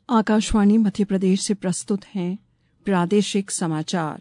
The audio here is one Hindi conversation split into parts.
आकाशवाणी मध्य प्रदेश से प्रस्तुत हैं प्रादेशिक समाचार।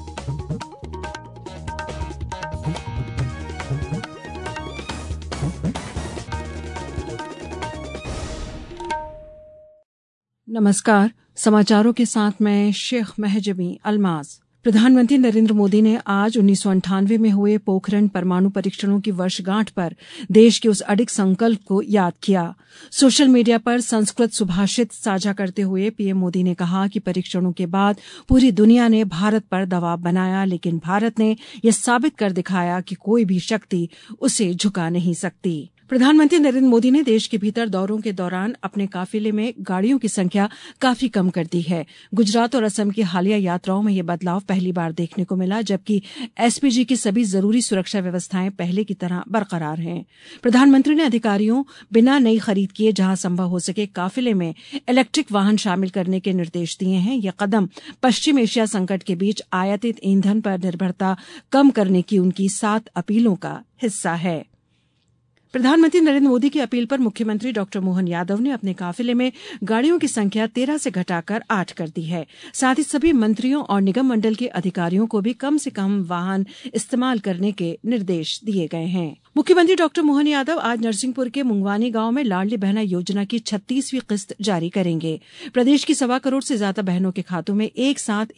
नमस्कार, समाचारों के साथ मैं शेख महजबी अल्माज। प्रधानमंत्री नरेंद्र मोदी ने आज 1998 में हुए पोखरण परमाणु परीक्षणों की वर्षगांठ पर देश के उस अडिग संकल्प को याद किया। सोशल मीडिया पर संस्कृत सुभाषित साझा करते हुए पीएम मोदी ने कहा कि परीक्षणों के बाद पूरी दुनिया ने भारत पर दबाव बनाया, लेकिन भारत ने यह साबित कर दिखाया कि कोई भी शक्ति उसे झुका नहीं सकती। प्रधानमंत्री नरेंद्र मोदी ने देश के भीतर दौरों के दौरान अपने काफिले में गाड़ियों की संख्या काफी कम कर दी है। गुजरात और असम की हालिया यात्राओं में यह बदलाव पहली बार देखने को मिला, जबकि एसपीजी की सभी जरूरी सुरक्षा व्यवस्थाएं पहले की तरह बरकरार हैं। प्रधानमंत्री ने अधिकारियों बिना नई खरीद किए जहां संभव हो सके काफिले में इलेक्ट्रिक वाहन शामिल करने के निर्देश दिए हैं। यह कदम पश्चिम एशिया संकट के बीच आयातित ईंधन पर निर्भरता कम करने की उनकी 7 अपीलों का हिस्सा है। प्रधानमंत्री नरेंद्र मोदी की अपील पर मुख्यमंत्री डॉ मोहन यादव ने अपने काफिले में गाड़ियों की संख्या 13 से घटाकर 8 कर दी है। साथ ही सभी मंत्रियों और निगम मंडल के अधिकारियों को भी कम से कम वाहन इस्तेमाल करने के निर्देश दिए गए हैं। मुख्यमंत्री डॉ मोहन यादव आज नरसिंहपुर के मुंगवानी गांव में लाडली बहना योजना की 36वीं किस्त जारी करेंगे। प्रदेश की 1.25 करोड़ से ज्यादा बहनों के खातों में एक साथ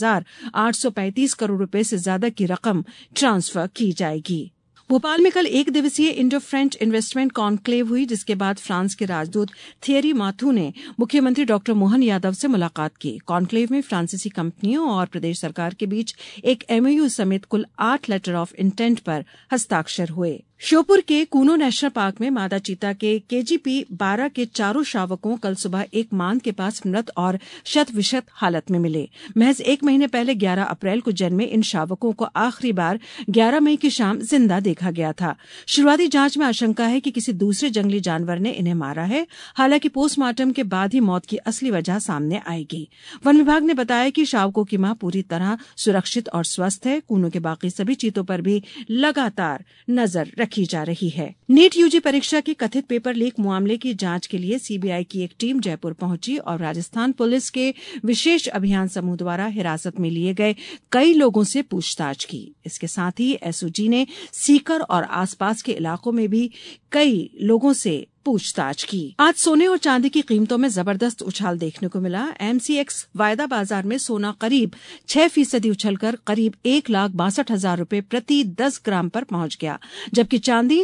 1,835 करोड़ रुपए से ज्यादा की रकम ट्रांसफर की जाएगी। भोपाल में कल 1 दिवसीय इंडो फ्रेंच इन्वेस्टमेंट कॉन्क्लेव हुई, जिसके बाद फ्रांस के राजदूत थियरी माथू ने मुख्यमंत्री डॉ मोहन यादव से मुलाकात की। कॉन्क्लेव में फ्रांसीसी कंपनियों और प्रदेश सरकार के बीच एक एमओयू समेत कुल 8 लेटर ऑफ इंटेंट पर हस्ताक्षर हुए। श्योपुर के कूनो नेशनल पार्क में मादा चीता के KGP 12 के चारों शावकों कल सुबह एक मांद के पास मृत और शत-विशत हालत में मिले। महज 1 महीने पहले 11 अप्रैल को जन्मे इन शावकों को आखिरी बार 11 मई की शाम जिंदा देखा गया था। शुरुआती जांच में आशंका है कि किसी दूसरे जंगली जानवर ने इन्हें मारा है। हालांकि पोस्टमार्टम के बाद ही मौत की असली वजह सामने आएगी। वन विभाग ने बताया कि शावकों की मां पूरी तरह सुरक्षित और स्वस्थ है। कूनो के बाकी सभी चीतों पर भी लगातार नजर रखी जा रही है। नीट यूजी परीक्षा के कथित पेपर लीक मामले की जांच के लिए सीबीआई की एक टीम जयपुर पहुंची और राजस्थान पुलिस के विशेष अभियान समूह द्वारा हिरासत में लिए गए कई लोगों से पूछताछ की। इसके साथ ही एसओजी ने सीकर और आसपास के इलाकों में भी कई लोगों से पूछताछ की। आज सोने और चांदी की कीमतों में जबरदस्त उछाल देखने को मिला। MCX वायदा बाजार में सोना करीब 6% उछलकर करीब 1,62,000 रुपए प्रति 10 ग्राम पर पहुंच गया, जबकि चांदी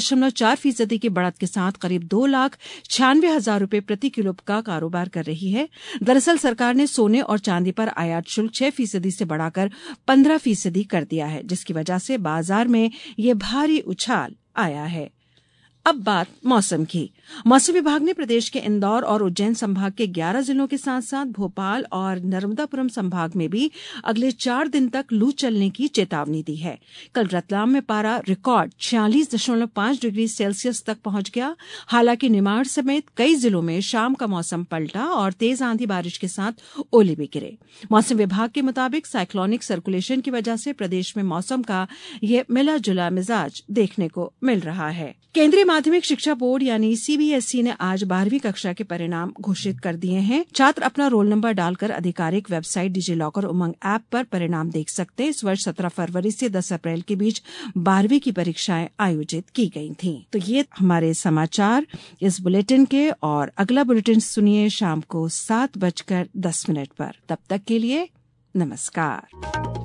6.4% की बढ़त के साथ करीब 2,96,000 रुपए प्रति किलो का कारोबार कर रही है। दरअसल सरकार ने सोने और चांदी पर आयात शुल्क 6% से बढ़ाकर 15% कर दिया है, जिसकी वजह से बाजार में ये भारी उछाल आया है। अब बात मौसम की। मौसम विभाग ने प्रदेश के इंदौर और उज्जैन संभाग के 11 जिलों के साथ साथ भोपाल और नर्मदापुरम संभाग में भी अगले 4 दिन तक लू चलने की चेतावनी दी है। कल रतलाम में पारा रिकॉर्ड 46.5 डिग्री सेल्सियस तक पहुंच गया। हालांकि निमाड़ समेत कई जिलों में शाम का मौसम पलटा और तेज आंधी बारिश के साथ ओले भी गिरे। मौसम विभाग के मुताबिक साइक्लोनिक सर्कुलेशन की वजह से प्रदेश में मौसम का ये मिला जुला मिजाज देखने को मिल रहा है। केंद्रीय माध्यमिक शिक्षा बोर्ड यानी CBSE ने आज 12वीं कक्षा के परिणाम घोषित कर दिए हैं। छात्र अपना रोल नंबर डालकर आधिकारिक वेबसाइट डिजिलॉकर उमंग ऐप पर परिणाम देख सकते हैं। इस वर्ष 17 फरवरी से 10 अप्रैल के बीच 12वीं की परीक्षाएं आयोजित की गई थीं। तो ये हमारे समाचार इस बुलेटिन के, और अगला बुलेटिन सुनिए शाम को 7:10 पर। तब तक के लिए नमस्कार।